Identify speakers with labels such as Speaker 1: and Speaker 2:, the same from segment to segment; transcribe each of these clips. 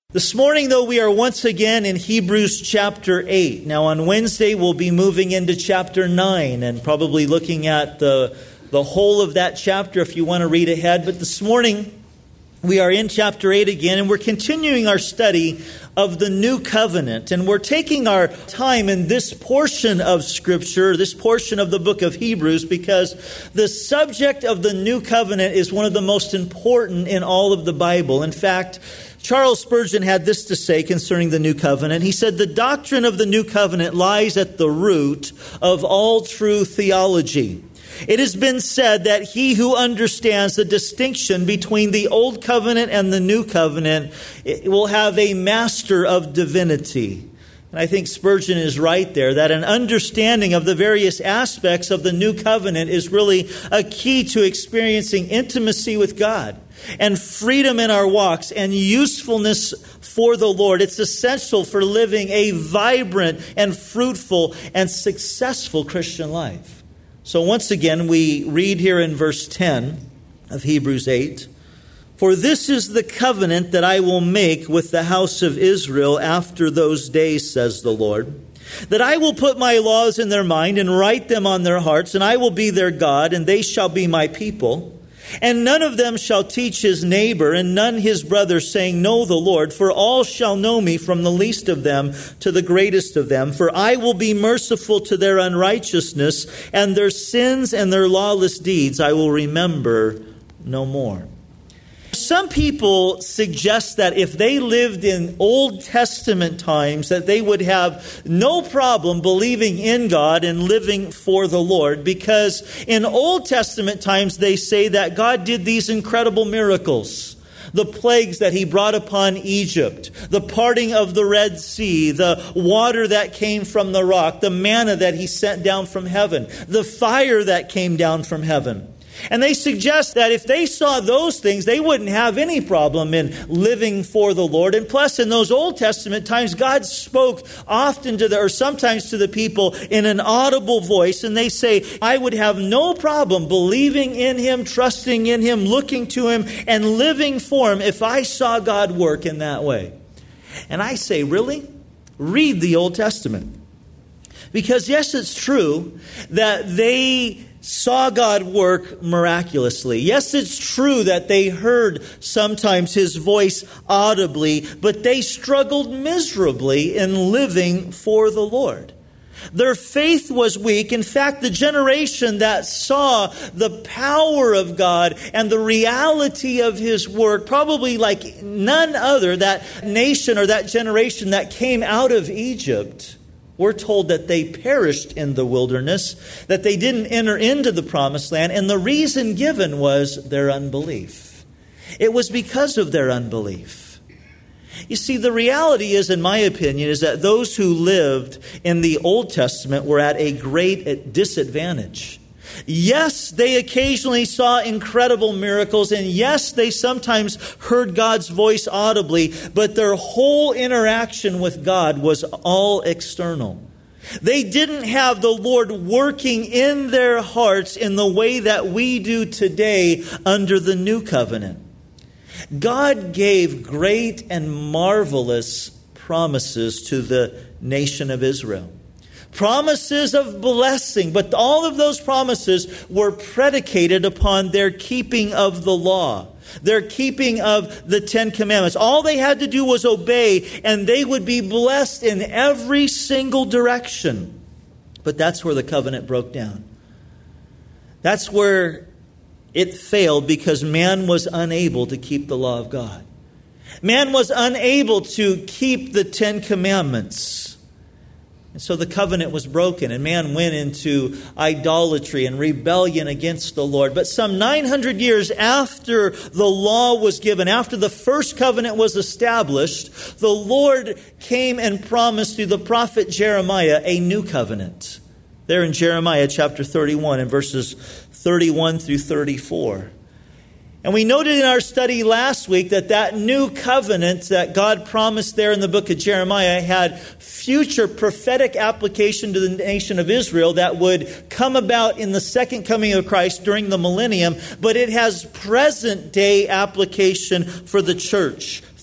Speaker 1: This morning, though, we are once again in Hebrews chapter 8. Now, on Wednesday, we'll be moving into chapter 9 and probably looking at the whole of that chapter if you want to read ahead. But this morning, we are in chapter 8 again, and we're continuing our study of the New Covenant. And we're taking our time in this portion of Scripture, this portion of the book of Hebrews, because the subject of the New Covenant is one of the most important in all of the Bible. In fact, Charles Spurgeon had this to say concerning the New Covenant. He said, "The doctrine of the New Covenant lies at the root of all true theology. It has been said that he who understands the distinction between the Old Covenant and the New Covenant will have a master of divinity." And I think Spurgeon is right there, that an understanding of the various aspects of the New Covenant is really a key to experiencing intimacy with God and freedom in our walks and usefulness for the Lord. It's essential for living a vibrant and fruitful and successful Christian life. So once again, we read here in verse 10 of Hebrews 8, "For this is the covenant that I will make with the house of Israel after those days, says the Lord, that I will put my laws in their mind and write them on their hearts, and I will be their God, and they shall be my people. And none of them shall teach his neighbor, and none his brother, saying, Know the Lord, for all shall know me, from the least of them to the greatest of them. For I will be merciful to their unrighteousness, and their sins and their lawless deeds I will remember no more." Some people suggest that if they lived in Old Testament times, that they would have no problem believing in God and living for the Lord, because in Old Testament times they say that God did these incredible miracles. The plagues that he brought upon Egypt, the parting of the Red Sea, the water that came from the rock, the manna that he sent down from heaven, the fire that came down from heaven. And they suggest that if they saw those things, they wouldn't have any problem in living for the Lord. And plus, in those Old Testament times, God spoke often or sometimes to the people in an audible voice. And they say, I would have no problem believing in him, trusting in him, looking to him, and living for him if I saw God work in that way. And I say, really? Read the Old Testament. Because yes, it's true that they saw God work miraculously. Yes, it's true that they heard sometimes his voice audibly, but they struggled miserably in living for the Lord. Their faith was weak. In fact, the generation that saw the power of God and the reality of his work, probably like none other, that nation or that generation that came out of Egypt, we're told that they perished in the wilderness, that they didn't enter into the promised land, and the reason given was their unbelief. It was because of their unbelief. You see, the reality is, in my opinion, is that those who lived in the Old Testament were at a great disadvantage. Yes, they occasionally saw incredible miracles, and yes, they sometimes heard God's voice audibly, but their whole interaction with God was all external. They didn't have the Lord working in their hearts in the way that we do today under the New Covenant. God gave great and marvelous promises to the nation of Israel. Promises of blessing, but all of those promises were predicated upon their keeping of the law, their keeping of the Ten Commandments. All they had to do was obey, and they would be blessed in every single direction. But that's where the covenant broke down. That's where it failed, because man was unable to keep the law of God. Man was unable to keep the Ten Commandments. And so the covenant was broken, and man went into idolatry and rebellion against the Lord. But some 900 years after the law was given, after the first covenant was established, the Lord came and promised through the prophet Jeremiah a new covenant. There in Jeremiah chapter 31 and verses 31 through 34. And we noted in our study last week that new covenant that God promised there in the book of Jeremiah had future prophetic application to the nation of Israel that would come about in the second coming of Christ during the millennium, but it has present day application for the church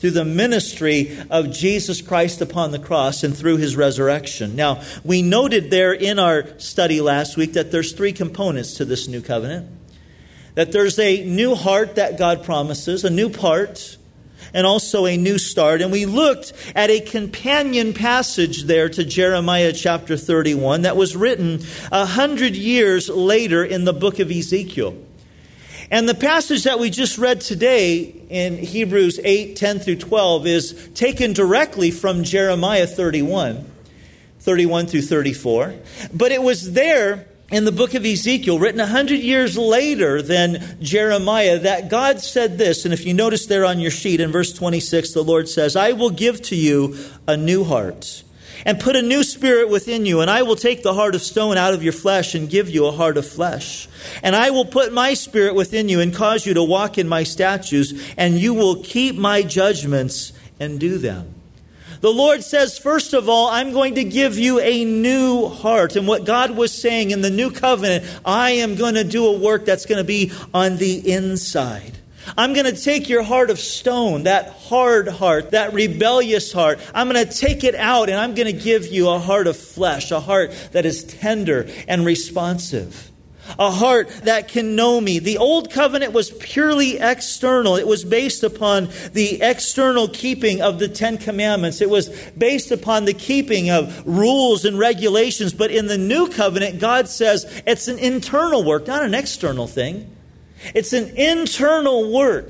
Speaker 1: through the ministry of Jesus Christ upon the cross and through his resurrection. Now, we noted there in our study last week that there's three components to this new covenant. That there's a new heart that God promises, a new part, and also a new start. And we looked at a companion passage there to Jeremiah chapter 31 that was written 100 years later in the book of Ezekiel. And the passage that we just read today in Hebrews 8, 10 through 12 is taken directly from Jeremiah 31 through 34. But it was there in the book of Ezekiel, written 100 years later than Jeremiah, that God said this. And if you notice there on your sheet in verse 26, the Lord says, I will give to you a new heart and put a new spirit within you. And I will take the heart of stone out of your flesh and give you a heart of flesh. And I will put my spirit within you and cause you to walk in my statutes, and you will keep my judgments and do them. The Lord says, first of all, I'm going to give you a new heart. And what God was saying in the new covenant, I am going to do a work that's going to be on the inside. I'm going to take your heart of stone, that hard heart, that rebellious heart. I'm going to take it out, and I'm going to give you a heart of flesh, a heart that is tender and responsive. A heart that can know me. The old covenant was purely external. It was based upon the external keeping of the Ten Commandments. It was based upon the keeping of rules and regulations. But in the new covenant, God says it's an internal work, not an external thing. It's an internal work.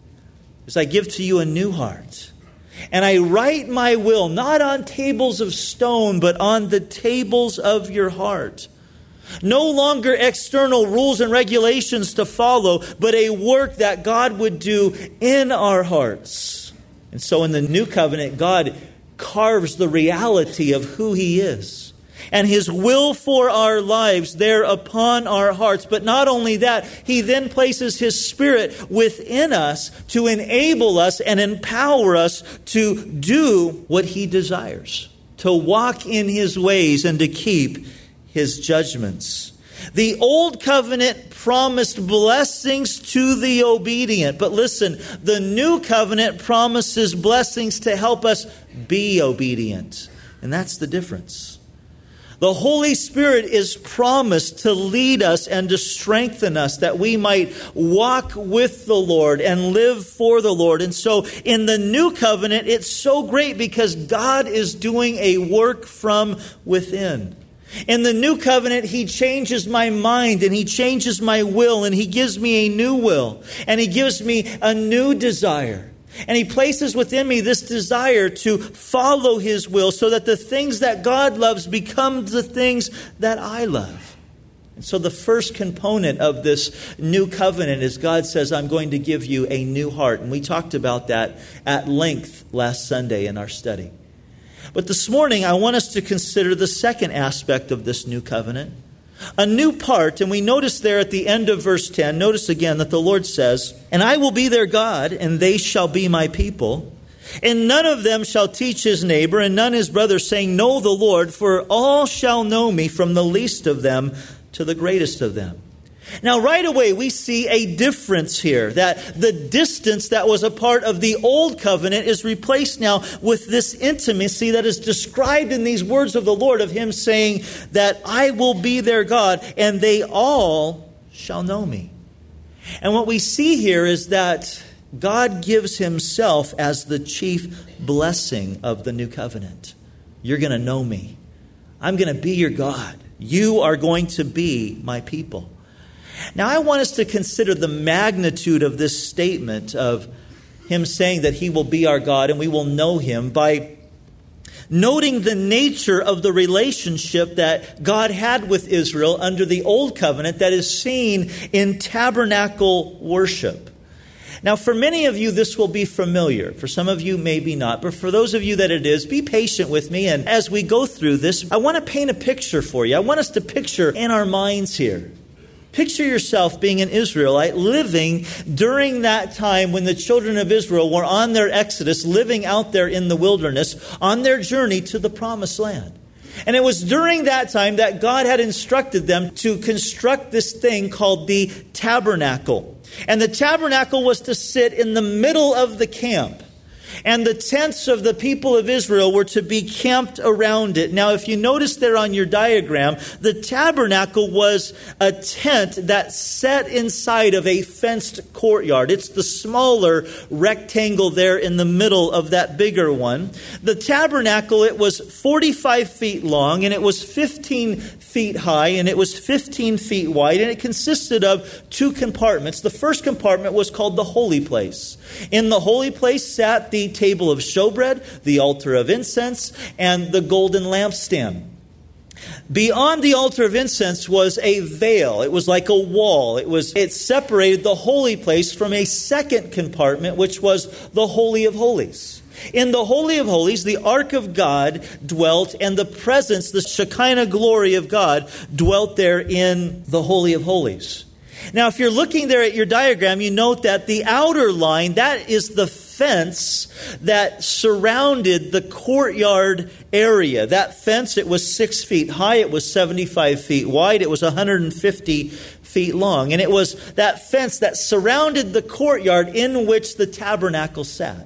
Speaker 1: As I give to you a new heart. And I write my will, not on tables of stone, but on the tables of your heart. No longer external rules and regulations to follow, but a work that God would do in our hearts. And so in the new covenant, God carves the reality of who He is and His will for our lives there upon our hearts. But not only that, He then places His Spirit within us to enable us and empower us to do what He desires, to walk in His ways and to keep His judgments. The old covenant promised blessings to the obedient. But listen, the new covenant promises blessings to help us be obedient. And that's the difference. The Holy Spirit is promised to lead us and to strengthen us that we might walk with the Lord and live for the Lord. And so in the new covenant, it's so great because God is doing a work from within. In the new covenant, He changes my mind and He changes my will, and He gives me a new will and He gives me a new desire. And He places within me this desire to follow His will so that the things that God loves become the things that I love. And so the first component of this new covenant is God says, I'm going to give you a new heart. And we talked about that at length last Sunday in our study. But this morning, I want us to consider the second aspect of this new covenant. A new part, and we notice there at the end of verse 10, notice again that the Lord says, and I will be their God, and they shall be my people. And none of them shall teach his neighbor, and none his brother, saying, know the Lord, for all shall know me, from the least of them to the greatest of them. Now, right away, we see a difference here, that the distance that was a part of the old covenant is replaced now with this intimacy that is described in these words of the Lord, of Him saying that I will be their God and they all shall know me. And what we see here is that God gives Himself as the chief blessing of the new covenant. You're going to know me. I'm going to be your God. You are going to be my people. Now, I want us to consider the magnitude of this statement of Him saying that He will be our God and we will know Him by noting the nature of the relationship that God had with Israel under the Old Covenant that is seen in tabernacle worship. Now, for many of you, this will be familiar. For some of you, maybe not. But for those of you that it is, be patient with me. And as we go through this, I want to paint a picture for you. I want us to picture in our minds here. Picture yourself being an Israelite living during that time when the children of Israel were on their exodus, living out there in the wilderness, on their journey to the promised land. And it was during that time that God had instructed them to construct this thing called the tabernacle. And the tabernacle was to sit in the middle of the camp. And the tents of the people of Israel were to be camped around it. Now, if you notice there on your diagram, the tabernacle was a tent that sat inside of a fenced courtyard. It's the smaller rectangle there in the middle of that bigger one. The tabernacle, it was 45 feet long, and it was 15 feet high, and it was 15 feet wide, and it consisted of two compartments. The first compartment was called the holy place. In the holy place sat the table of showbread, the altar of incense, and the golden lampstand. Beyond the altar of incense was a veil. It was like a wall. It separated the holy place from a second compartment, which was the Holy of Holies. In the Holy of Holies, the Ark of God dwelt, and the presence, the Shekinah glory of God, dwelt there in the Holy of Holies. Now, if you're looking there at your diagram, you note that the outer line, that is the fence that surrounded the courtyard area. That fence, it was 6 feet high, it was 75 feet wide, it was 150 feet long. And it was that fence that surrounded the courtyard in which the tabernacle sat.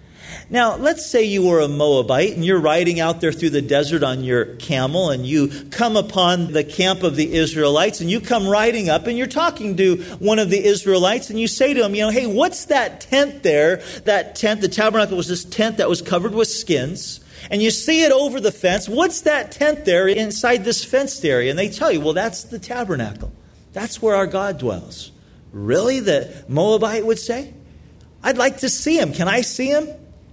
Speaker 1: Now, let's say you were a Moabite and you're riding out there through the desert on your camel, and you come upon the camp of the Israelites, and you come riding up and you're talking to one of the Israelites, and you say to him, hey, what's that tent there? That tent, the tabernacle was this tent that was covered with skins. And you see it over the fence. What's that tent there inside this fenced area? And they tell you, well, that's the tabernacle. That's where our God dwells. Really? The Moabite would say? I'd like to see him. Can I see him?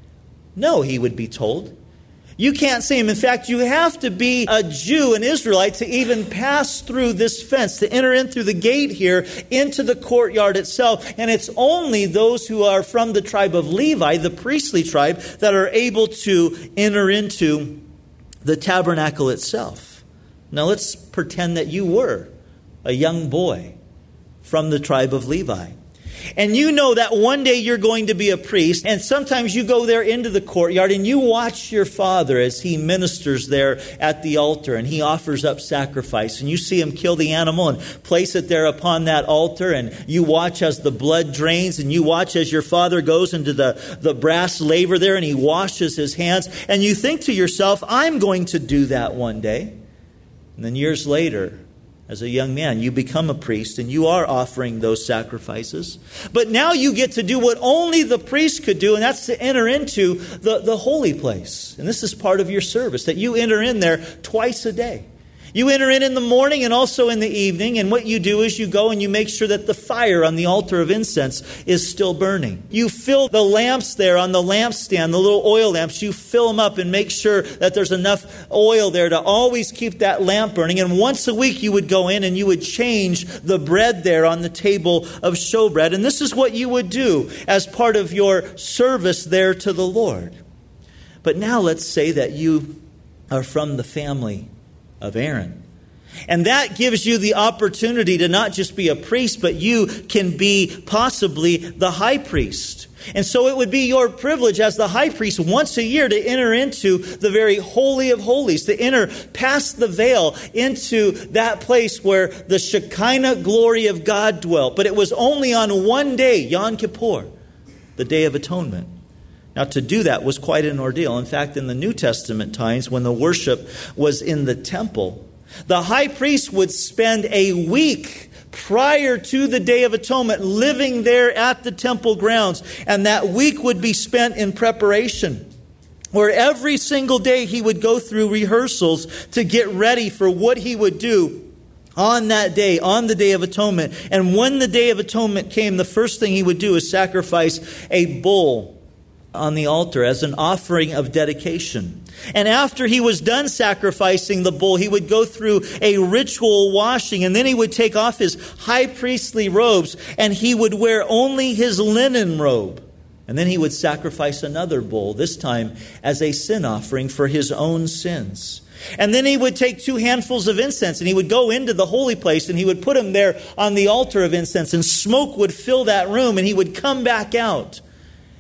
Speaker 1: No, he would be told. You can't see him. In fact, you have to be a Jew, an Israelite, to even pass through this fence, to enter in through the gate here into the courtyard itself. And it's only those who are from the tribe of Levi, the priestly tribe, that are able to enter into the tabernacle itself. Now let's pretend that you were a young boy from the tribe of Levi. And you know that one day you're going to be a priest, and sometimes you go there into the courtyard and you watch your father as he ministers there at the altar, and he offers up sacrifice, and you see him kill the animal and place it there upon that altar, and you watch as the blood drains, and you watch as your father goes into the brass laver there and he washes his hands, and you think to yourself, I'm going to do that one day. And then years later, as a young man, you become a priest and you are offering those sacrifices. But now you get to do what only the priest could do, and that's to enter into the holy place. And this is part of your service, that you enter in there twice a day. You enter in the morning and also in the evening, and what you do is you go and you make sure that the fire on the altar of incense is still burning. You fill the lamps there on the lampstand, the little oil lamps, you fill them up and make sure that there's enough oil there to always keep that lamp burning. And once a week you would go in and you would change the bread there on the table of showbread. And this is what you would do as part of your service there to the Lord. But now let's say that you are from the family of Aaron. And that gives you the opportunity to not just be a priest, but you can be possibly the high priest. And so it would be your privilege as the high priest once a year to enter into the very holy of holies, to enter past the veil into that place where the Shekinah glory of God dwelt. But it was only on one day, Yom Kippur, the Day of Atonement. Now, to do that was quite an ordeal. In fact, in the New Testament times, when the worship was in the temple, the high priest would spend a week prior to the Day of Atonement living there at the temple grounds. And that week would be spent in preparation, where every single day he would go through rehearsals to get ready for what he would do on that day, on the Day of Atonement. And when the Day of Atonement came, the first thing he would do is sacrifice a bull on the altar as an offering of dedication. And after he was done sacrificing the bull, he would go through a ritual washing, and then he would take off his high priestly robes, and he would wear only his linen robe. And then he would sacrifice another bull, this time as a sin offering for his own sins. And then he would take 2 handfuls of incense, and he would go into the holy place, and he would put them there on the altar of incense, and smoke would fill that room, and he would come back out.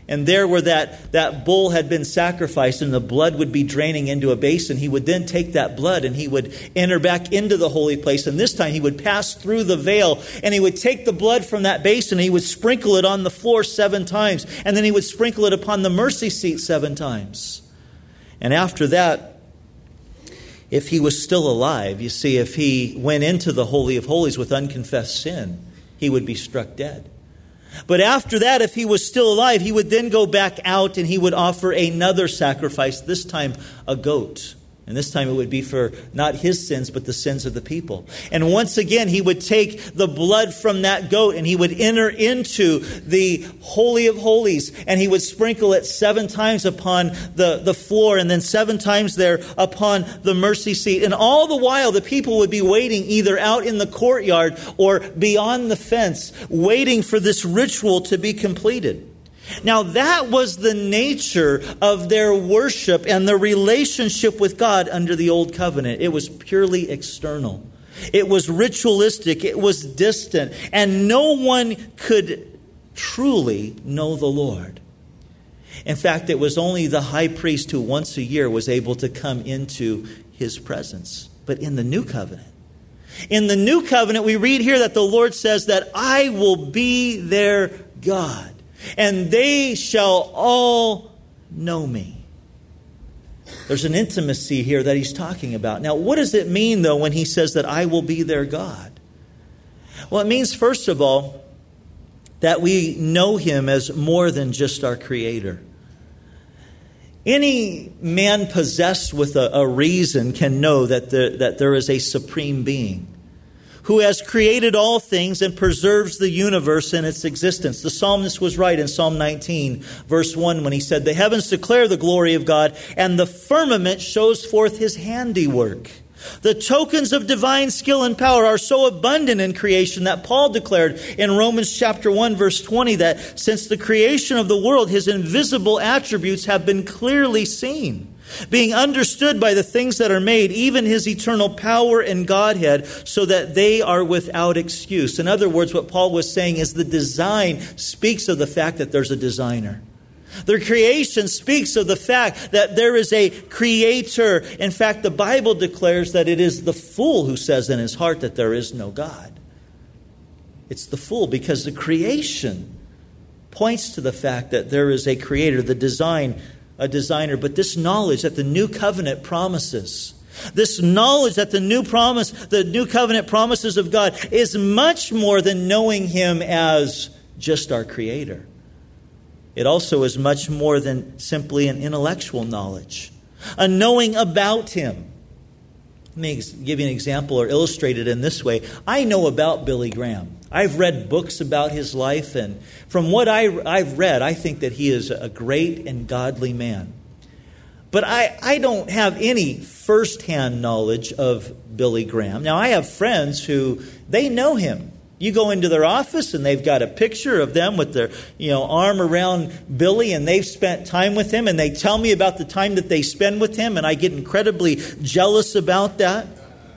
Speaker 1: And there where that bull had been sacrificed and the blood would be draining into a basin, he would then take that blood and he would enter back into the holy place. And this time he would pass through the veil and he would take the blood from that basin and he would sprinkle it on the floor 7 times. And then he would sprinkle it upon the mercy seat 7 times. And after that, if he was still alive, you see, if he went into the Holy of Holies with unconfessed sin, he would be struck dead. But after that, if he was still alive, he would then go back out and he would offer another sacrifice, this time a goat. And this time it would be for not his sins, but the sins of the people. And once again, he would take the blood from that goat and he would enter into the Holy of Holies. And he would sprinkle it 7 times upon the floor and then 7 times there upon the mercy seat. And all the while, the people would be waiting either out in the courtyard or beyond the fence, waiting for this ritual to be completed. Now, that was the nature of their worship and their relationship with God under the Old Covenant. It was purely external. It was ritualistic. It was distant. And no one could truly know the Lord. In fact, it was only the high priest who once a year was able to come into his presence. But in the New Covenant, we read here that the Lord says that I will be their God. And they shall all know me. There's an intimacy here that he's talking about. Now, what does it mean, though, when he says that I will be their God? Well, it means, first of all, that we know him as more than just our Creator. Any man possessed with a reason can know that there is a supreme being who has created all things and preserves the universe in its existence. The psalmist was right in Psalm 19, verse 1, when he said, "The heavens declare the glory of God, and the firmament shows forth his handiwork." The tokens of divine skill and power are so abundant in creation that Paul declared in Romans chapter 1, verse 20, that since the creation of the world, his invisible attributes have been clearly seen, being understood by the things that are made, even his eternal power and Godhead, so that they are without excuse. In other words, what Paul was saying is the design speaks of the fact that there's a designer. The creation speaks of the fact that there is a creator. In fact, the Bible declares that it is the fool who says in his heart that there is no God. It's the fool, because the creation points to the fact that there is a creator, a designer. But this knowledge that the new covenant promises, this knowledge that the new covenant promises of God is much more than knowing him as just our creator. It also is much more than simply an intellectual knowledge, a knowing about him. Let me give you an example or illustrate it in this way. I know about Billy Graham. I've read books about his life, and from what I've read, I think that he is a great and godly man. But I don't have any firsthand knowledge of Billy Graham. Now, I have friends who, they know him. You go into their office and they've got a picture of them with their arm around Billy, and they've spent time with him, and they tell me about the time that they spend with him, and I get incredibly jealous about that.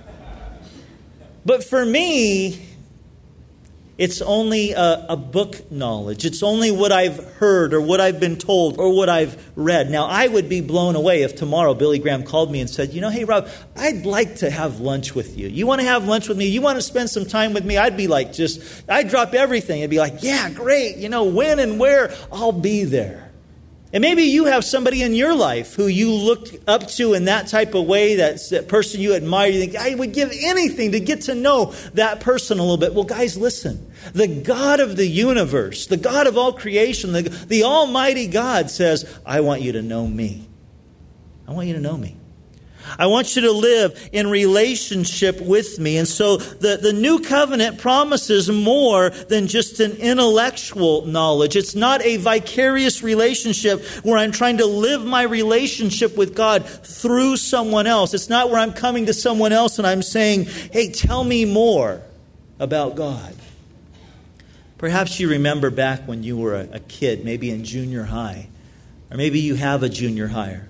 Speaker 1: But for me, it's only a book knowledge. It's only what I've heard or what I've been told or what I've read. Now, I would be blown away if tomorrow Billy Graham called me and said, "Hey, Rob, I'd like to have lunch with you. You want to have lunch with me? You want to spend some time with me?" I'd be like, I'd drop everything. I'd be like, "Yeah, great. When and where, I'll be there." And maybe you have somebody in your life who you look up to in that type of way, that's that person you admire. You think, I would give anything to get to know that person a little bit. Well, guys, listen. The God of the universe, the God of all creation, the Almighty God says, I want you to know me. I want you to know me. I want you to live in relationship with me. And so the new covenant promises more than just an intellectual knowledge. It's not a vicarious relationship where I'm trying to live my relationship with God through someone else. It's not where I'm coming to someone else and I'm saying, "Hey, tell me more about God." Perhaps you remember back when you were a kid, maybe in junior high, or maybe you have a junior higher.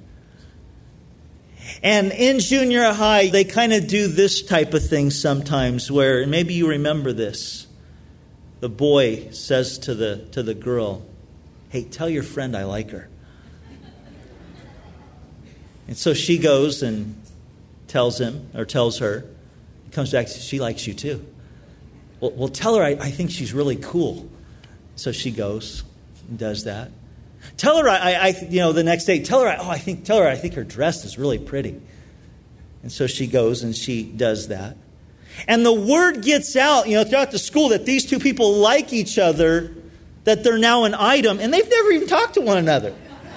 Speaker 1: And in junior high, they kind of do this type of thing sometimes where, and maybe you remember this. The boy says to the girl, Hey, tell your friend I like her. And so she goes and tells him, or tells her. He comes back and says, she likes you too. Well, tell her I think she's really cool. So she goes and does that. Tell her the next day, tell her I think her dress is really pretty. And so she goes and she does that. And the word gets out, throughout the school that these two people like each other, that they're now an item, and they've never even talked to one another.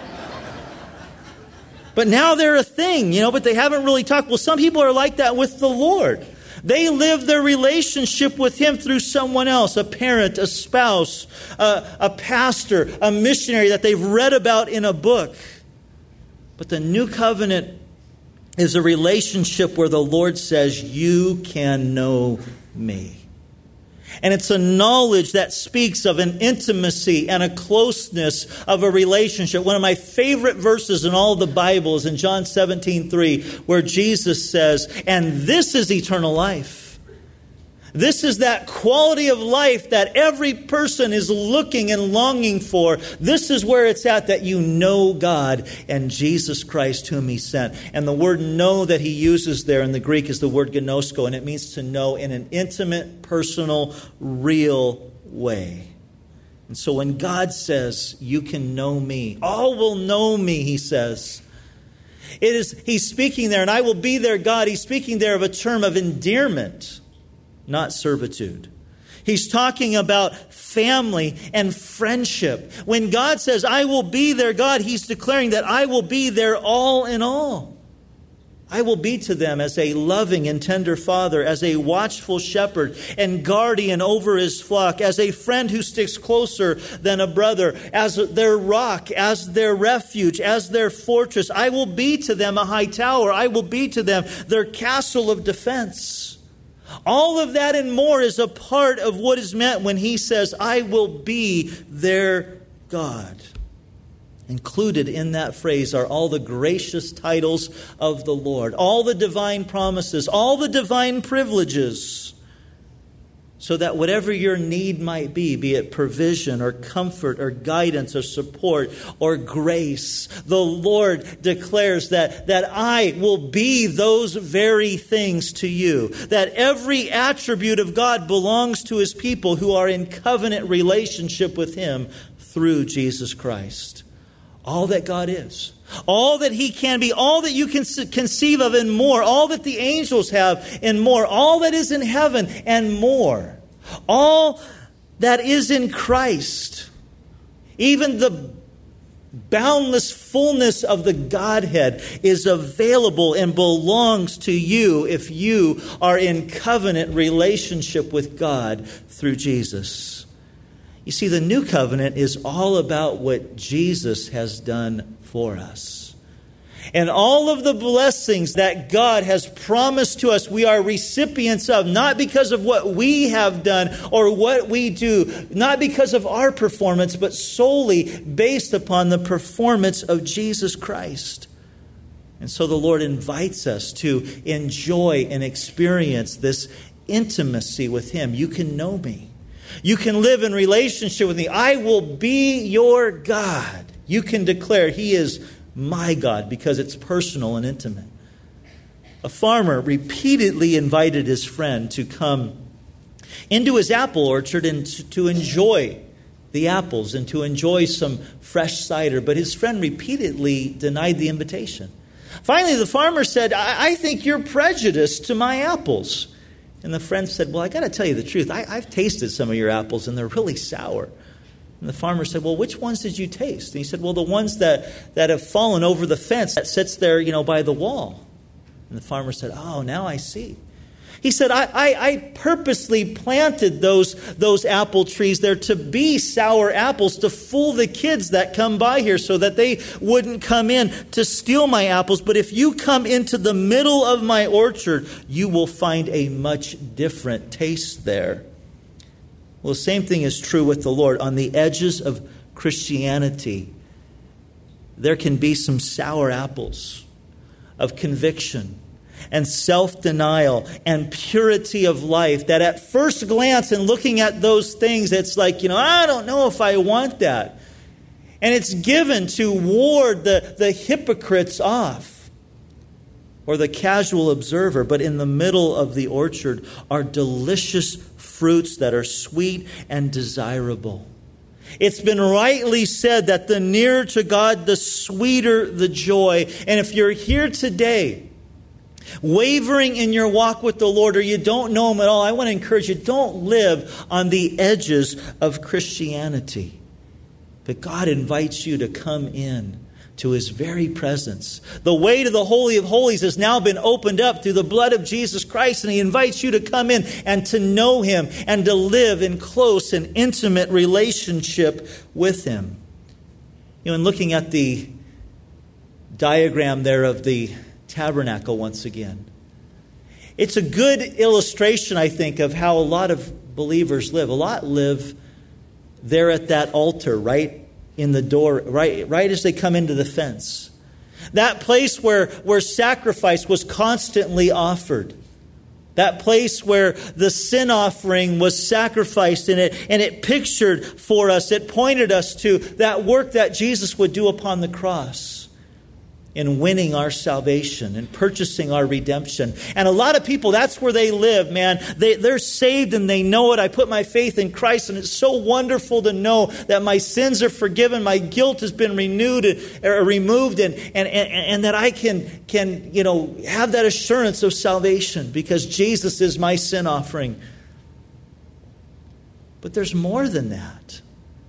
Speaker 1: But now they're a thing, but they haven't really talked. Well, some people are like that with the Lord. They live their relationship with Him through someone else, a parent, a spouse, a pastor, a missionary that they've read about in a book. But the new covenant is a relationship where the Lord says, you can know me. And it's a knowledge that speaks of an intimacy and a closeness of a relationship. One of my favorite verses in all of the Bible is in John 17:3, where Jesus says, and this is eternal life. This is that quality of life that every person is looking and longing for. This is where it's at, that you know God and Jesus Christ whom He sent. And the word know that He uses there in the Greek is the word gnosko, and it means to know in an intimate, personal, real way. And so when God says, you can know me, all will know me, He says. He's speaking there, and I will be their God. He's speaking there of a term of endearment, not servitude. He's talking about family and friendship. When God says, I will be their God, He's declaring that I will be their all in all. I will be to them as a loving and tender father, as a watchful shepherd and guardian over His flock, as a friend who sticks closer than a brother, as their rock, as their refuge, as their fortress. I will be to them a high tower. I will be to them their castle of defense. All of that and more is a part of what is meant when He says, I will be their God. Included in that phrase are all the gracious titles of the Lord, all the divine promises, all the divine privileges, so that whatever your need might be it provision or comfort or guidance or support or grace, the Lord declares that I will be those very things to you. That every attribute of God belongs to His people who are in covenant relationship with Him through Jesus Christ. All that God is, all that He can be, all that you can conceive of and more, all that the angels have and more, all that is in heaven and more, all that is in Christ, even the boundless fullness of the Godhead is available and belongs to you if you are in covenant relationship with God through Jesus. You see, the new covenant is all about what Jesus has done for us. And all of the blessings that God has promised to us, we are recipients of, not because of what we have done or what we do, not because of our performance, but solely based upon the performance of Jesus Christ. And so the Lord invites us to enjoy and experience this intimacy with Him. You can know me. You can live in relationship with me. I will be your God. You can declare He is my God because it's personal and intimate. A farmer repeatedly invited his friend to come into his apple orchard and to enjoy the apples and to enjoy some fresh cider. But his friend repeatedly denied the invitation. Finally, the farmer said, I think you're prejudiced to my apples. And the friend said, well, I got to tell you the truth. I've tasted some of your apples, and they're really sour. And the farmer said, well, which ones did you taste? And he said, well, the ones that have fallen over the fence that sits there, by the wall. And the farmer said, oh, now I see. He said, I purposely planted those apple trees there to be sour apples, to fool the kids that come by here so that they wouldn't come in to steal my apples. But if you come into the middle of my orchard, you will find a much different taste there. Well, the same thing is true with the Lord. On the edges of Christianity, there can be some sour apples of conviction and self-denial and purity of life that at first glance and looking at those things, it's like, I don't know if I want that. And it's given to ward the hypocrites off, or the casual observer. But in the middle of the orchard are delicious fruits that are sweet and desirable. It's been rightly said that the nearer to God, the sweeter the joy. And if you're here today, wavering in your walk with the Lord, or you don't know Him at all, I want to encourage you, don't live on the edges of Christianity. But God invites you to come in to His very presence. The way to the Holy of Holies has now been opened up through the blood of Jesus Christ, and He invites you to come in and to know Him and to live in close and intimate relationship with Him. You know, in looking at the diagram there of the tabernacle once again, it's a good illustration, I think, of how a lot of believers live. A lot live there at that altar, right in the door, right as they come into the fence. That place where sacrifice was constantly offered. That place where the sin offering was sacrificed, and it pictured for us, it pointed us to that work that Jesus would do upon the cross in winning our salvation and purchasing our redemption. And a lot of people, that's where they live, man. They're saved and they know it. I put my faith in Christ, and it's so wonderful to know that my sins are forgiven, my guilt has been renewed or removed, and that I can have that assurance of salvation because Jesus is my sin offering. But there's more than that.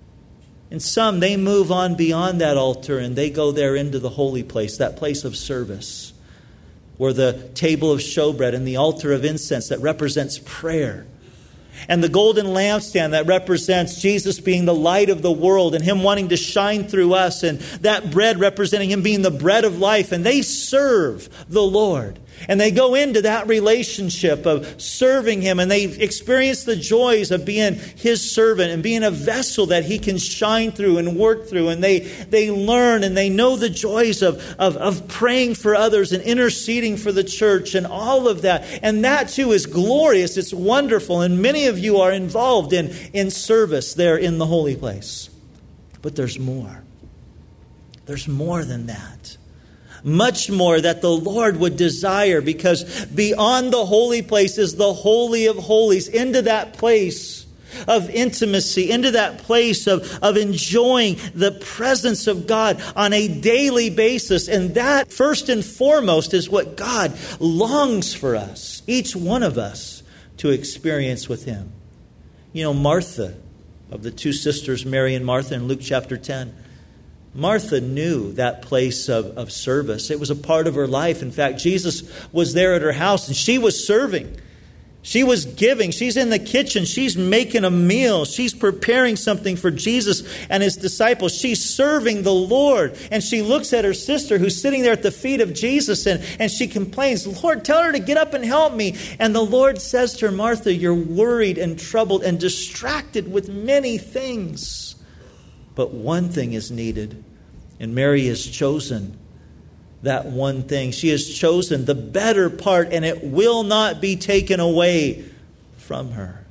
Speaker 1: And some, they move on beyond that altar and they go there into the holy place, that place of service, where the table of showbread and the altar of incense that represents prayer, and the golden lampstand that represents Jesus being the light of the world and Him wanting to shine through us, and that bread representing Him being the bread of life. And they serve the Lord. And they go into that relationship of serving Him, and they experience the joys of being His servant and being a vessel that He can shine through and work through. And they learn and they know the joys of praying for others and interceding for the church and all of that. And that too is glorious. It's wonderful. And many of you are involved in service there in the holy place. But there's more. There's more than that. Much more that the Lord would desire, because beyond the holy place is the Holy of Holies, into that place of intimacy, into that place of enjoying the presence of God on a daily basis. And that, first and foremost, is what God longs for us, each one of us, to experience with Him. You know, Martha, of the two sisters, Mary and Martha, in Luke chapter 10, Martha knew that place of service. It was a part of her life. In fact, Jesus was there at her house and she was serving. She was giving. She's in the kitchen. She's making a meal. She's preparing something for Jesus and His disciples. She's serving the Lord. And she looks at her sister who's sitting there at the feet of Jesus, and she complains, "Lord, tell her to get up and help me." And the Lord says to her, "Martha, you're worried and troubled and distracted with many things. But one thing is needed." And Mary has chosen that one thing. She has chosen the better part, and it will not be taken away from her.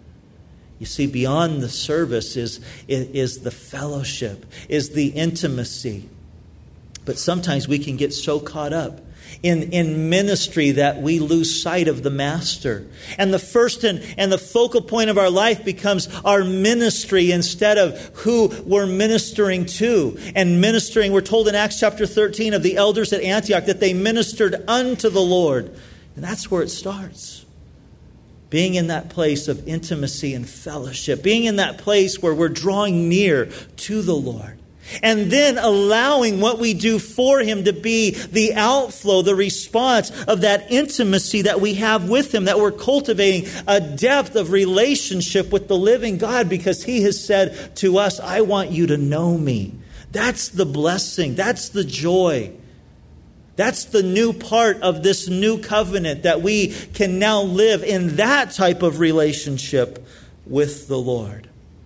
Speaker 1: You see, beyond the service is the fellowship, is the intimacy. But sometimes we can get so caught up in ministry that we lose sight of the Master. And the first and the focal point of our life becomes our ministry instead of who we're ministering to. And ministering, we're told in Acts chapter 13 of the elders at Antioch that they ministered unto the Lord. And that's where it starts. Being in that place of intimacy and fellowship. Being in that place where we're drawing near to the Lord. And then allowing what we do for Him to be the outflow, the response of that intimacy that we have with Him, that we're cultivating a depth of relationship with the living God, because He has said to us, "I want you to know me." That's the blessing. That's the joy. That's the new part of this new covenant, that we can now live in that type of relationship with the Lord.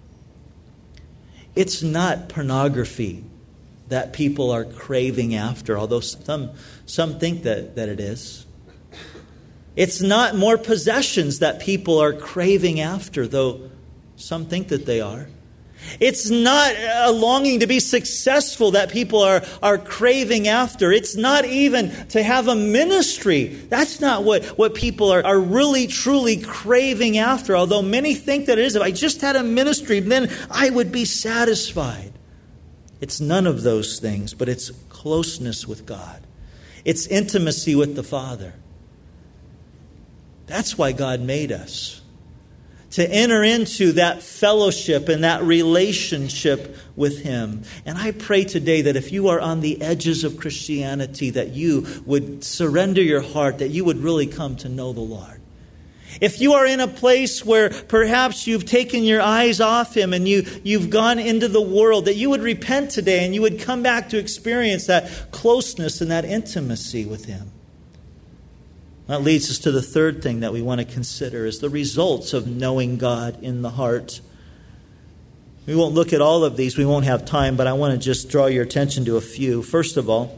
Speaker 1: It's not pornography that people are craving after, although some think that it is. It's not more possessions that people are craving after, though some think that they are. It's not a longing to be successful that people are craving after. It's not even to have a ministry. That's not what people are really, truly craving after. Although many think that it is. If I just had a ministry, then I would be satisfied. It's none of those things, but it's closeness with God. It's intimacy with the Father. That's why God made us. To enter into that fellowship and that relationship with Him. And I pray today that if you are on the edges of Christianity, that you would surrender your heart, that you would really come to know the Lord. If you are in a place where perhaps you've taken your eyes off Him and you've gone into the world, that you would repent today and you would come back to experience that closeness and that intimacy with Him. That leads us to the third thing that we want to consider is the results of knowing God in the heart. We won't look at all of these. We won't have time, but I want to just draw your attention to a few. First of all,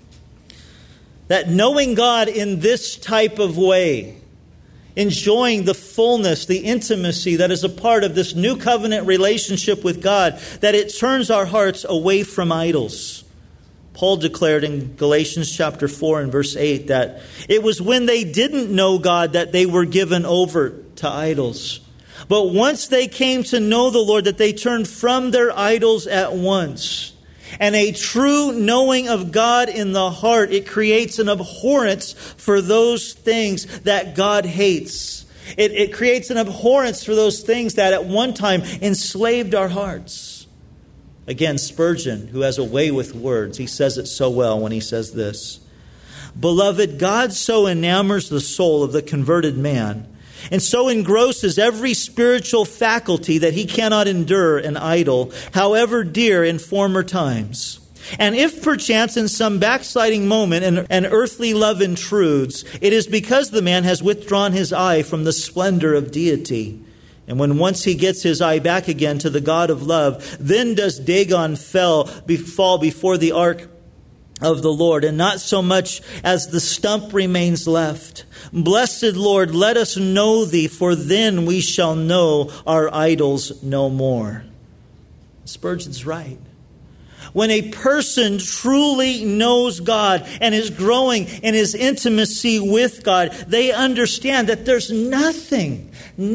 Speaker 1: that knowing God in this type of way, enjoying the fullness, the intimacy that is a part of this new covenant relationship with God, that it turns our hearts away from idols. Paul declared in Galatians chapter 4 and verse 8 that it was when they didn't know God that they were given over to idols. But once they came to know the Lord, that they turned from their idols at once. And a true knowing of God in the heart, it creates an abhorrence for those things that God hates. It creates an abhorrence for those things that at one time enslaved our hearts. Again, Spurgeon, who has a way with words, he says it so well when he says this. Beloved, God so enamors the soul of the converted man, and so engrosses every spiritual faculty that he cannot endure an idol, however dear in former times. And if perchance in some backsliding moment an earthly love intrudes, it is because the man has withdrawn his eye from the splendor of deity. And when once he gets his eye back again to the God of love, then does Dagon fall before the ark of the Lord, and not so much as the stump remains left. Blessed Lord, let us know Thee, for then we shall know our idols no more. Spurgeon's right. When a person truly knows God and is growing in his intimacy with God, they understand that there's nothing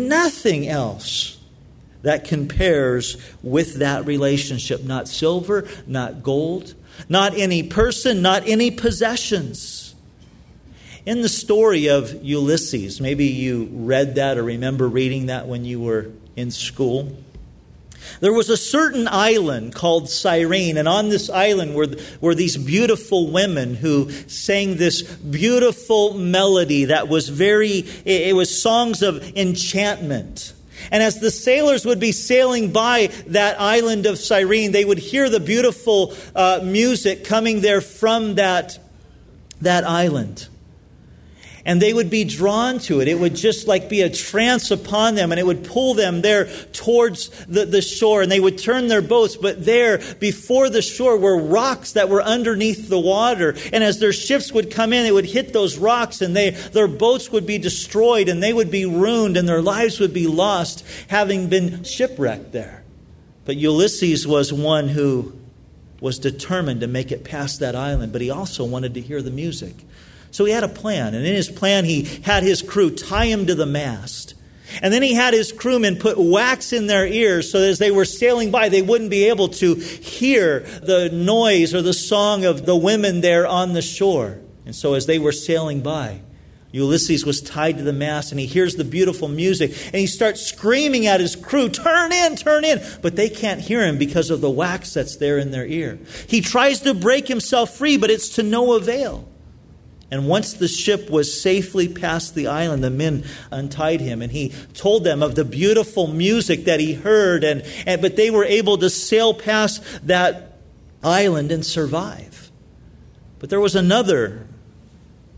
Speaker 1: else that compares with that relationship. Not silver, not gold, not any person, not any possessions. In the story of Ulysses, maybe you read that or remember reading that when you were in school. There was a certain island called Cyrene, and on this island were these beautiful women who sang this beautiful melody that was it was songs of enchantment. And as the sailors would be sailing by that island of Cyrene, they would hear the beautiful music coming there from that island. And they would be drawn to it. It would just like be a trance upon them, and it would pull them there towards the shore. And they would turn their boats, but there before the shore were rocks that were underneath the water. And as their ships would come in, they would hit those rocks, and their boats would be destroyed, and they would be ruined, and their lives would be lost, having been shipwrecked there. But Ulysses was one who was determined to make it past that island, but he also wanted to hear the music. So he had a plan, and in his plan he had his crew tie him to the mast. And then he had his crewmen put wax in their ears so that as they were sailing by, they wouldn't be able to hear the noise or the song of the women there on the shore. And so as they were sailing by, Ulysses was tied to the mast, and he hears the beautiful music, and he starts screaming at his crew, turn in, turn in. But they can't hear him because of the wax that's there in their ear. He tries to break himself free, but it's to no avail. And once the ship was safely past the island, the men untied him, and he told them of the beautiful music that he heard, but they were able to sail past that island and survive. But there was another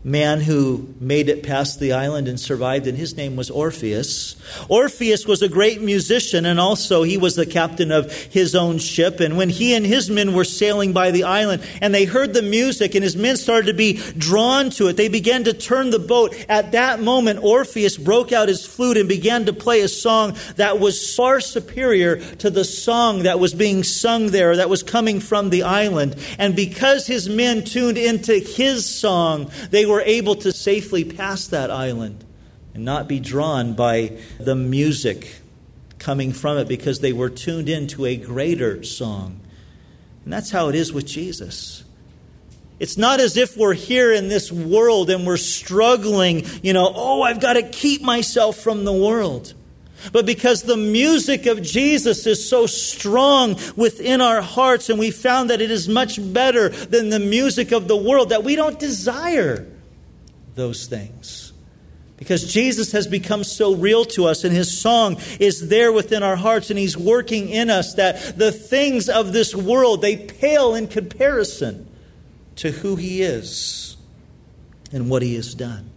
Speaker 1: man who made it past the island and survived, and his name was Orpheus. Orpheus was a great musician, and also he was the captain of his own ship. And when he and his men were sailing by the island, and they heard the music, and his men started to be drawn to it, they began to turn the boat. At that moment, Orpheus broke out his flute and began to play a song that was far superior to the song that was being sung there, that was coming from the island. And because his men tuned into his song, they were able to safely pass that island and not be drawn by the music coming from it, because they were tuned into a greater song. And that's how it is with Jesus. It's not as if we're here in this world and we're struggling, I've got to keep myself from the world. But because the music of Jesus is so strong within our hearts, and we found that it is much better than the music of the world, that we don't desire those things. Because Jesus has become so real to us, and his song is there within our hearts, and he's working in us, that the things of this world, they pale in comparison to who he is and what he has done.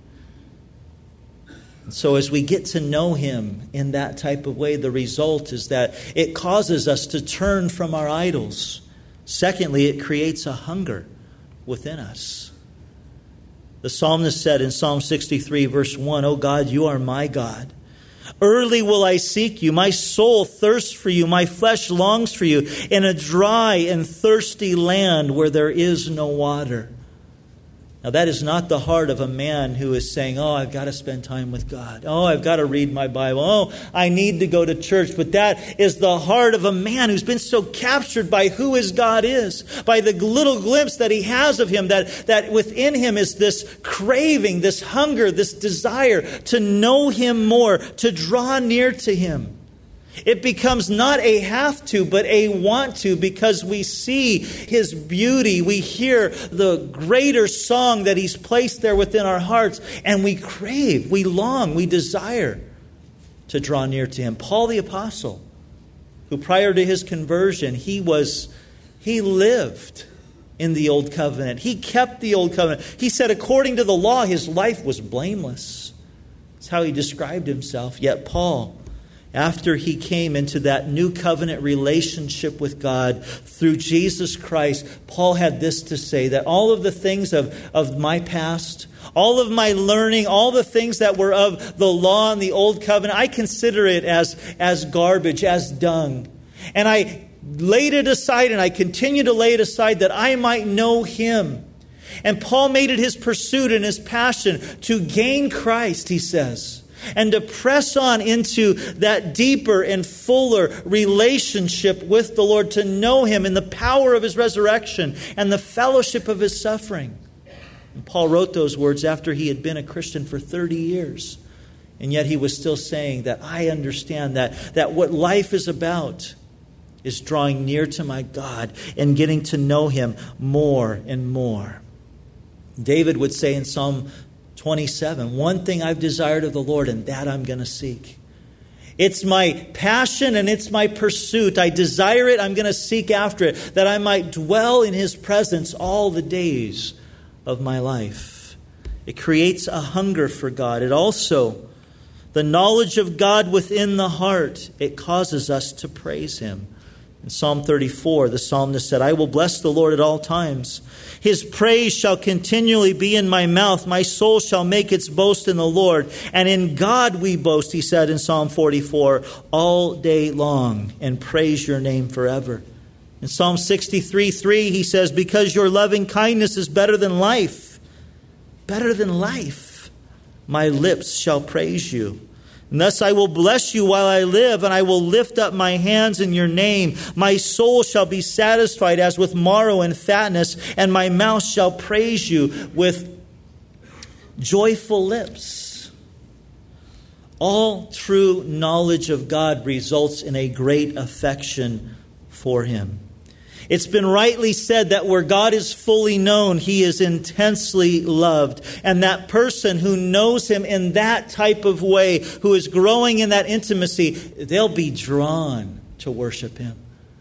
Speaker 1: And so as we get to know him in that type of way, the result is that it causes us to turn from our idols. Secondly, it creates a hunger within us. The psalmist said in Psalm 63, verse 1, "O God, you are my God. Early will I seek you. My soul thirsts for you. My flesh longs for you in a dry and thirsty land where there is no water." Now that is not the heart of a man who is saying, I've got to spend time with God. I've got to read my Bible. I need to go to church. But that is the heart of a man who's been so captured by who his God is, by the little glimpse that he has of him, that within him is this craving, this hunger, this desire to know him more, to draw near to him. It becomes not a have to, but a want to, because we see his beauty. We hear the greater song that he's placed there within our hearts, and we crave, we long, we desire to draw near to him. Paul the Apostle, who prior to his conversion, he lived in the Old Covenant. He kept the Old Covenant. He said according to the law, his life was blameless. That's how he described himself. Yet Paul, after he came into that new covenant relationship with God through Jesus Christ, Paul had this to say, that all of the things of my past, all of my learning, all the things that were of the law and the old covenant, I consider it as garbage, as dung. And I laid it aside, and I continue to lay it aside, that I might know him. And Paul made it his pursuit and his passion to gain Christ, he says, and to press on into that deeper and fuller relationship with the Lord, to know him in the power of his resurrection and the fellowship of his suffering. And Paul wrote those words after he had been a Christian for 30 years. And yet he was still saying that I understand that what life is about is drawing near to my God and getting to know him more and more. David would say in Psalm 27, "One thing I've desired of the Lord, and that I'm going to seek." It's my passion and it's my pursuit. I desire it, I'm going to seek after it, that I might dwell in his presence all the days of my life. It creates a hunger for God. It also, the knowledge of God within the heart, it causes us to praise him. In Psalm 34, the psalmist said, "I will bless the Lord at all times. His praise shall continually be in my mouth. My soul shall make its boast in the Lord. And in God we boast," he said in Psalm 44, "all day long, and praise your name forever." In Psalm 63:3, he says, "Because your loving kindness is better than life, my lips shall praise you. And thus I will bless you while I live, and I will lift up my hands in your name. My soul shall be satisfied as with marrow and fatness, and my mouth shall praise you with joyful lips." All true knowledge of God results in a great affection for him. It's been rightly said that where God is fully known, he is intensely loved. And that person who knows him in that type of way, who is growing in that intimacy, they'll be drawn to worship him.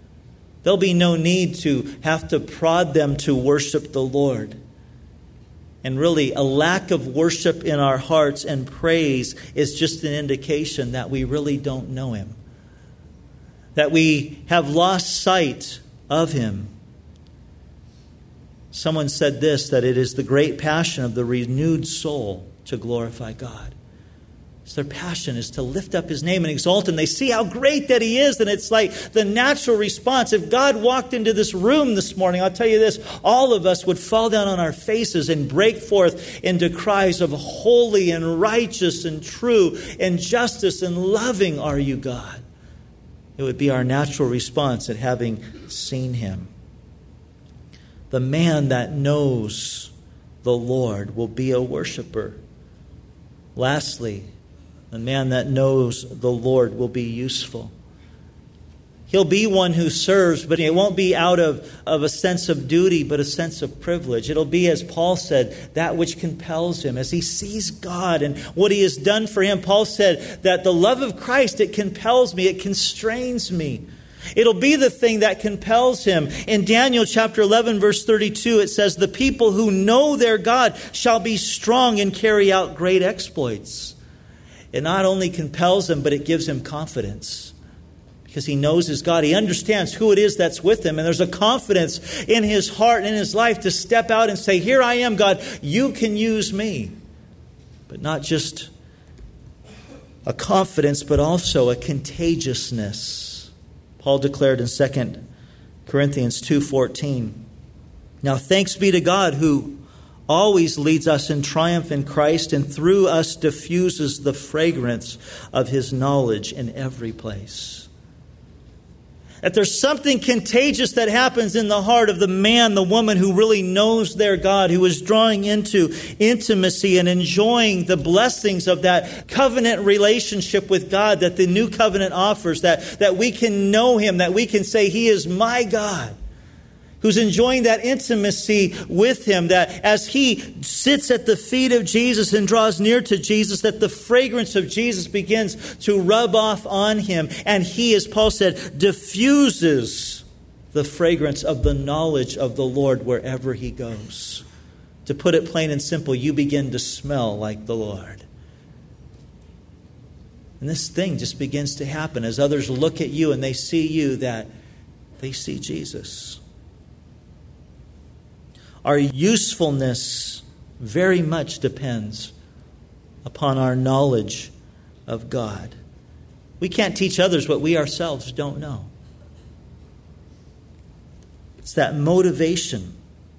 Speaker 1: There'll be no need to have to prod them to worship the Lord. And really, a lack of worship in our hearts and praise is just an indication that we really don't know Him, that we have lost sight of Him. Someone said this, that it is the great passion of the renewed soul to glorify God. So their passion is to lift up His name and exalt Him. They see how great that He is, and it's like the natural response. If God walked into this room this morning, I'll tell you this, all of us would fall down on our faces and break forth into cries of holy and righteous and true and justice and loving are you, God. It would be our natural response at having seen Him. The man that knows the Lord will be a worshiper. Lastly, the man that knows the Lord will be useful. He'll be one who serves, but it won't be out of a sense of duty, but a sense of privilege. It'll be, as Paul said, that which compels him. As he sees God and what He has done for him, Paul said that the love of Christ, it compels me, it constrains me. It'll be the thing that compels him. In Daniel chapter 11, verse 32, it says, the people who know their God shall be strong and carry out great exploits. It not only compels him, but it gives him confidence. Because he knows his God. He understands who it is that's with him. And there's a confidence in his heart and in his life to step out and say, here I am, God. You can use me. But not just a confidence, but also a contagiousness. Paul declared in 2 Corinthians 2:14, now thanks be to God who always leads us in triumph in Christ and through us diffuses the fragrance of His knowledge in every place. That there's something contagious that happens in the heart of the man, the woman who really knows their God, who is drawing into intimacy and enjoying the blessings of that covenant relationship with God that the new covenant offers, that we can know Him, that we can say He is my God. Who's enjoying that intimacy with Him, that as he sits at the feet of Jesus and draws near to Jesus, that the fragrance of Jesus begins to rub off on him. And he, as Paul said, diffuses the fragrance of the knowledge of the Lord wherever he goes. To put it plain and simple, you begin to smell like the Lord. And this thing just begins to happen as others look at you and they see you, that they see Jesus. Our usefulness very much depends upon our knowledge of God. We can't teach others what we ourselves don't know. It's that motivation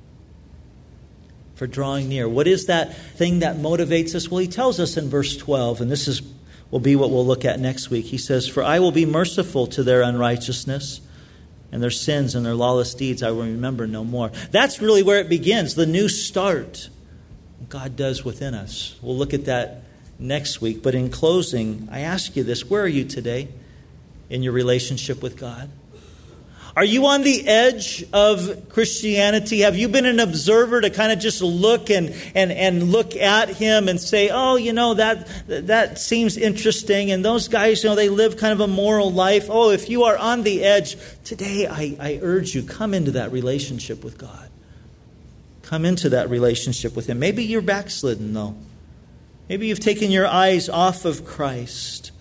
Speaker 1: for drawing near. What is that thing that motivates us? Well, he tells us in verse 12, and this will be what we'll look at next week. He says, for I will be merciful to their unrighteousness, and their sins and their lawless deeds I will remember no more. That's really where it begins, the new start God does within us. We'll look at that next week. But in closing, I ask you this. Where are you today in your relationship with God? Are you on the edge of Christianity? Have you been an observer to kind of just look and look at Him and say, oh, that seems interesting. And those guys, they live kind of a moral life. Oh, if you are on the edge, today I urge you, come into that relationship with God. Come into that relationship with Him. Maybe you're backslidden, though. Maybe you've taken your eyes off of Christ.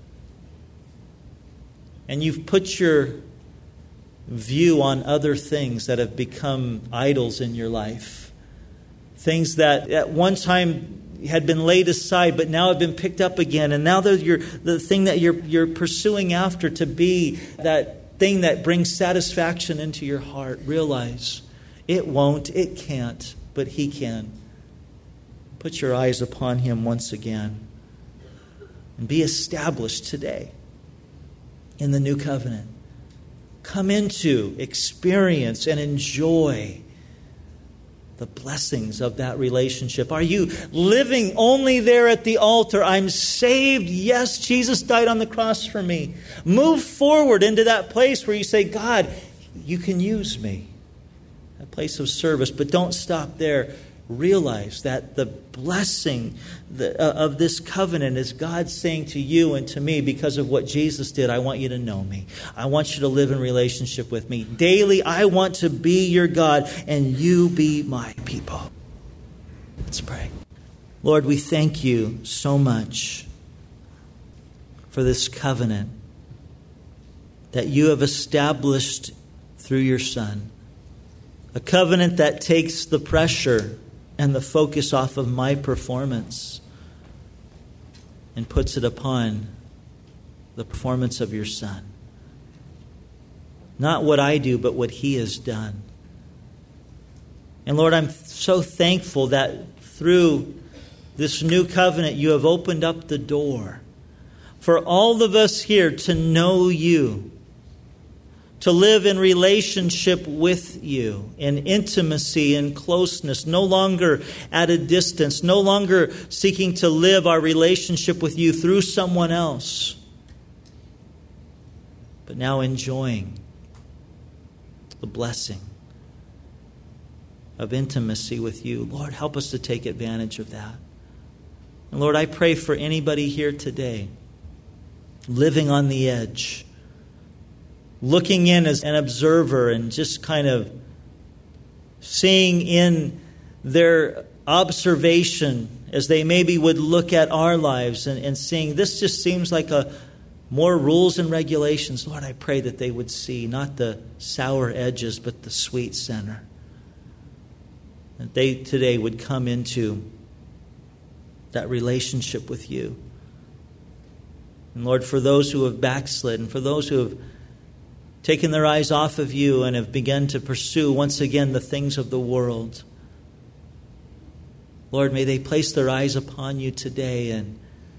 Speaker 1: And you've put your view on other things that have become idols in your life. Things that at one time had been laid aside, but now have been picked up again. And now the thing that you're pursuing after to be that thing that brings satisfaction into your heart. Realize it won't, it can't, but He can. Put your eyes upon Him once again. And be established today in the new covenant. Come into, experience, and enjoy the blessings of that relationship. Are you living only there at the altar? I'm saved. Yes, Jesus died on the cross for me. Move forward into that place where you say, God, you can use me. A place of service. But don't stop there. Realize that the blessing of this covenant is God saying to you and to me, because of what Jesus did, I want you to know me. I want you to live in relationship with me. Daily, I want to be your God and you be my people. Let's pray. Lord, we thank you so much for this covenant that you have established through your Son. A covenant that takes the pressure and the focus off of my performance and puts it upon the performance of your Son. Not what I do, but what He has done. And Lord, I'm so thankful that through this new covenant, you have opened up the door for all of us here to know you, to live in relationship with you, in intimacy and closeness, no longer at a distance, no longer seeking to live our relationship with you through someone else, but now enjoying the blessing of intimacy with you. Lord, help us to take advantage of that. And Lord, I pray for anybody here today living on the edge, looking in as an observer and just kind of seeing in their observation as they maybe would look at our lives and seeing this just seems like more rules and regulations. Lord, I pray that they would see not the sour edges, but the sweet center. That they today would come into that relationship with you. And Lord, for those who have backslidden, for those who have taken their eyes off of you and have begun to pursue once again the things of the world, Lord, may they place their eyes upon you today, and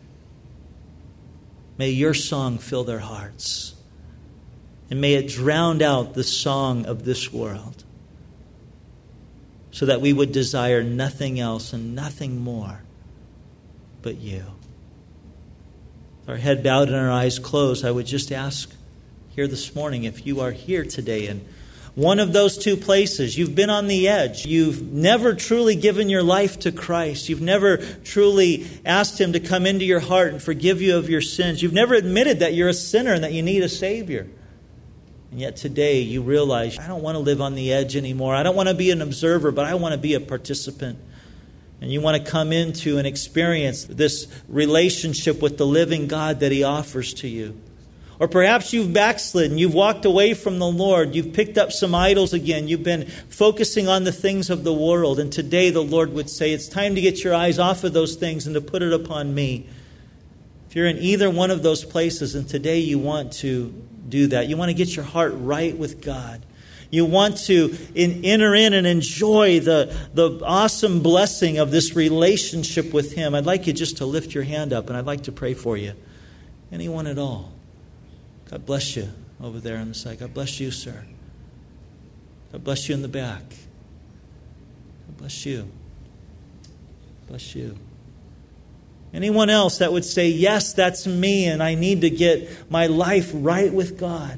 Speaker 1: may your song fill their hearts. And may it drown out the song of this world, so that we would desire nothing else and nothing more but you. Our head bowed and our eyes closed, I would just ask here this morning, if you are here today in one of those two places, you've been on the edge, you've never truly given your life to Christ, you've never truly asked Him to come into your heart and forgive you of your sins, you've never admitted that you're a sinner and that you need a Savior. And yet today you realize, I don't want to live on the edge anymore. I don't want to be an observer, but I want to be a participant. And you want to come into and experience this relationship with the living God that He offers to you. Or perhaps you've backslidden, you've walked away from the Lord, you've picked up some idols again, you've been focusing on the things of the world. And today the Lord would say, it's time to get your eyes off of those things and to put it upon me. If you're in either one of those places and today you want to do that, you want to get your heart right with God, you want to enter in and enjoy the awesome blessing of this relationship with Him, I'd like you just to lift your hand up and I'd like to pray for you. Anyone at all? God bless you over there on the side. God bless you, sir. God bless you in the back. God bless you. Bless you. Anyone else that would say, yes, that's me and I need to get my life right with God.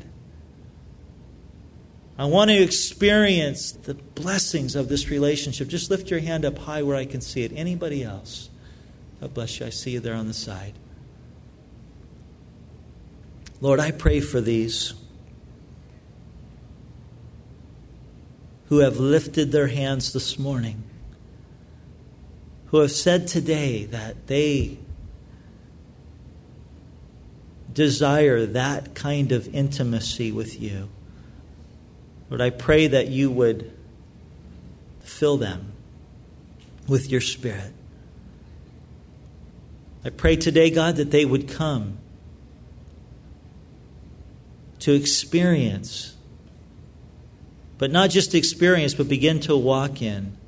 Speaker 1: I want to experience the blessings of this relationship. Just lift your hand up high where I can see it. Anybody else? God bless you. I see you there on the side. Lord, I pray for these who have lifted their hands this morning, who have said today that they desire that kind of intimacy with you. Lord, I pray that you would fill them with your Spirit. I pray today, God, that they would come to experience, but not just experience, but begin to walk in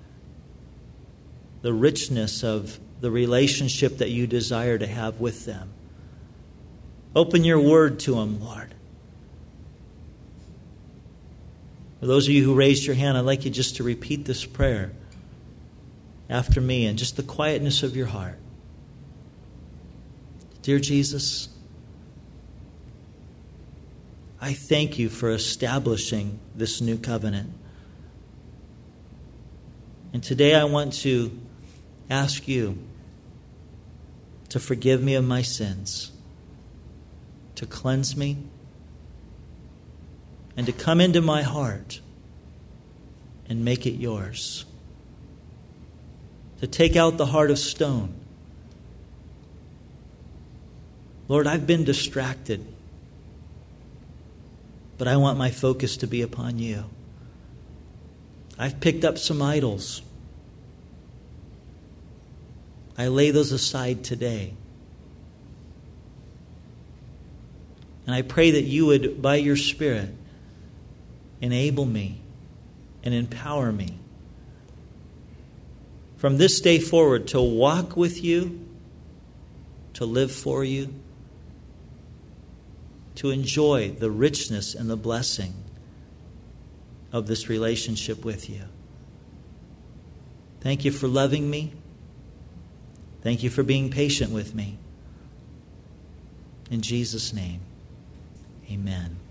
Speaker 1: the richness of the relationship that you desire to have with them. Open your word to them, Lord. For those of you who raised your hand, I'd like you just to repeat this prayer after me in just the quietness of your heart. Dear Jesus, I thank you for establishing this new covenant. And today I want to ask you to forgive me of my sins, to cleanse me, and to come into my heart and make it yours. to take out the heart of stone. Lord, I've been distracted, but I want my focus to be upon you. I've picked up some idols. I lay those aside today. And I pray that you would, by your Spirit, enable me and empower me from this day forward to walk with you, to live for you, to enjoy the richness and the blessing of this relationship with you. Thank you for loving me. Thank you for being patient with me. In Jesus' name, amen.